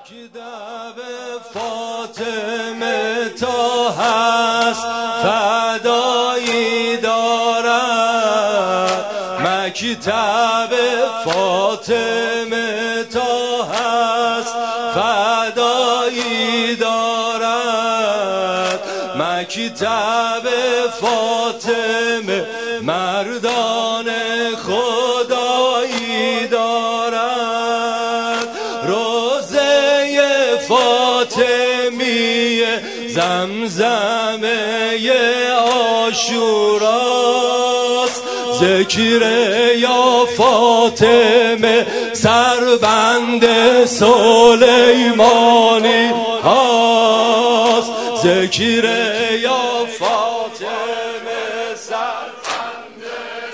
مکتب فاطمه تا هست فدایی دارد، مکتب فاطمه تا هست فدایی دارد، مکتب فاطمه مردان خدایی دارد، روزه فاطمیه زمزمه عاشوراست، ذکر یا فاطمه سربند سلیمانی هاست، ذکر یا فاطمه سربند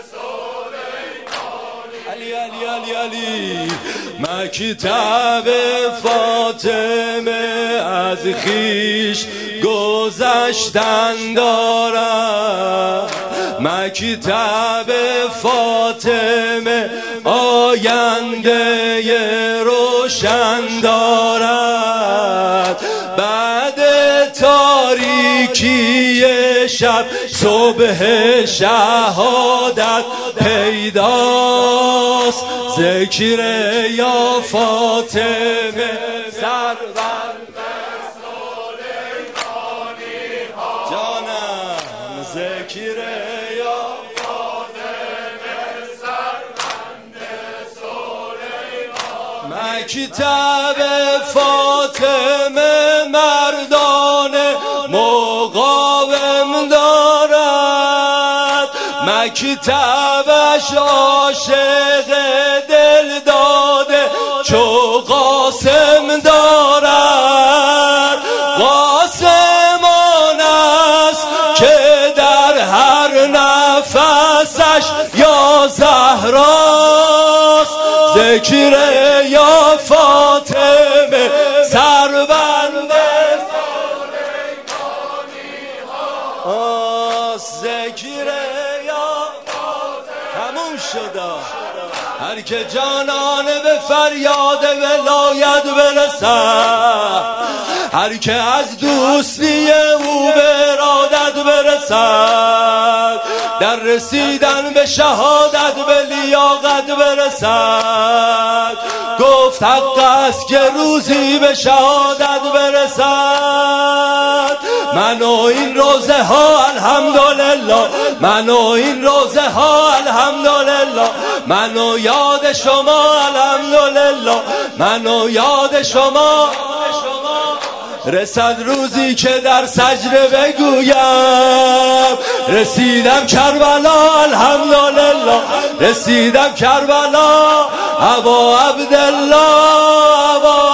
سلیمانی. علی علی علی علی. مکتب فاطمه از خویش گذشتن دارد، مکتب فاطمه آینده روشن دارد، بعد تاریکی شب صبح شهادت پیداست، ذکر یا فاطمه سربند سلیمانی ها. جانم ذکر یا فاطمه سربند سلیمانی. مکتب فاطمه مردان مقاوم دارد، مکتبش عاشق دل داده چو قاسم دارد، قاسم آن است که در هر نفسش یا زهراست، ذکر یا فاطمه سربند سلیمانی هاست، ذکر یا تموم شده. هر که جانانه به فریاد ولایت برسد، هر که از دوستی او به ارادت برسد، در رسیدن به شهادت به لیاقت برسد، گفت حق است که روزی به شهادت برسد. من و این روزه ها الحمدلله، من و این روزه ها الحمدلله، من و یاد شما الحمدلله، من و یاد شما. رسد روزی که در سجده بگویم رسیدم کربلا الحمدلله، رسیدم کربلا ابا عبدالله ابا